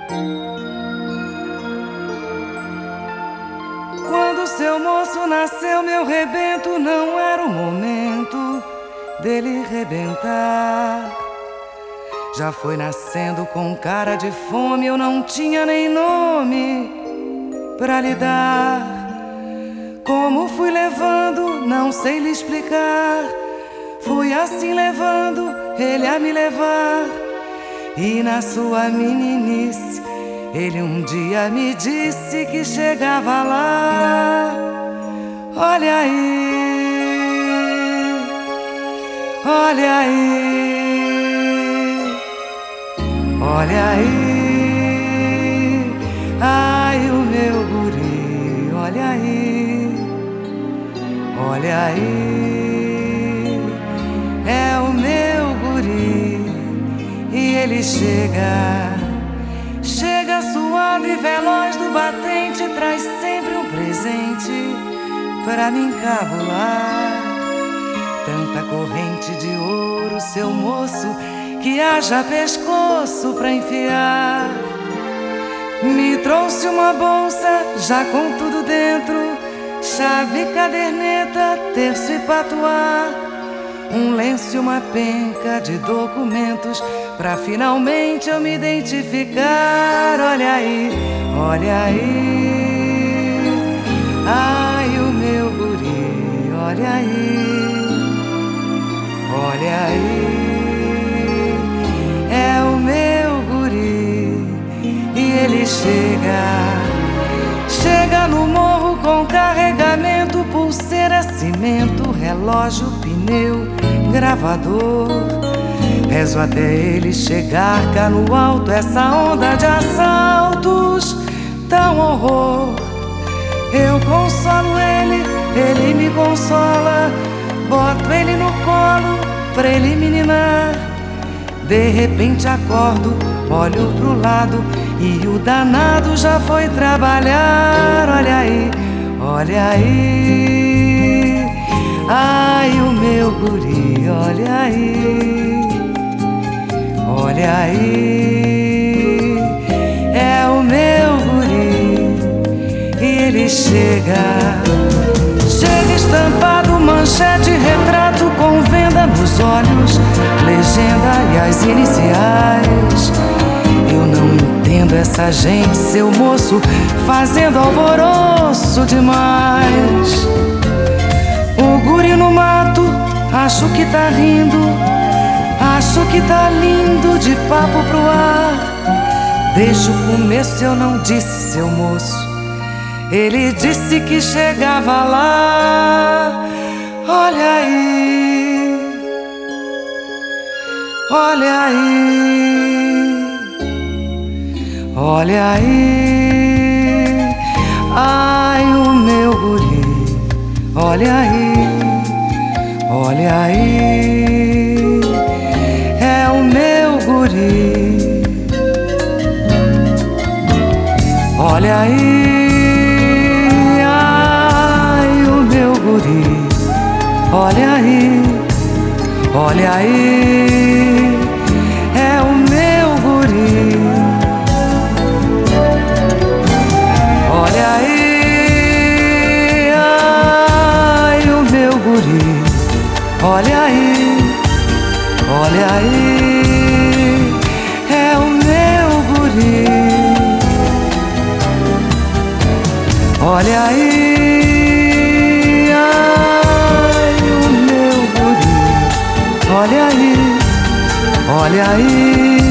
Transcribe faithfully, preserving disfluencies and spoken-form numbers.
Quando seu moço nasceu, meu rebento não era o momento dele rebentar. Já foi nascendo com cara de fome, eu não tinha nem nome pra lhe dar. Como fui levando, não sei lhe explicar. Fui assim levando ele a me levar. E na sua meninice, ele um dia me disse que chegava lá. Olha aí, olha aí, olha aí, ai o meu guri, olha aí, olha aí, é o meu guri. E ele chega, chega suave e veloz do batente, traz sempre um presente pra me encabular. Tanta corrente de ouro, seu moço, que haja pescoço pra enfiar. Me trouxe uma bolsa, já com tudo dentro, chave, caderneta, terço e patuá. Um lenço e uma penca de documentos pra finalmente eu me identificar. Olha aí, olha aí, ai o meu guri, olha aí, olha aí, é o meu guri. E ele chega, chega no morro com carregamento, pulseira, cimento, relógio, pneu, gravador. Rezo até ele chegar cá no alto, essa onda de assaltos, tão horror. Eu consolo ele, ele me consola, boto ele no colo pra ele me ninar. De repente acordo, olho pro lado e o danado já foi trabalhar. Olha aí, olha aí, ai o meu guri, olha aí, olha aí, é o meu guri. E ele chega, chega estampado, manchete, retrato com venda nos olhos, legenda e as iniciais. Eu não entendo essa gente, seu moço, fazendo alvoroço demais. O guri no mato, acho que tá rindo, acho que tá lindo, de papo pro ar. Desde o começo eu não disse, seu moço, ele disse que chegava lá. Olha aí, olha aí, olha aí, ai o meu guri, olha aí, olha aí, é o meu guri. Olha aí, ai o meu guri, olha aí, olha aí, é o meu guri. Olha aí, ai o meu guri, olha aí, olha aí, é o meu guri. Olha aí, ai o meu guri, olha aí, olha aí.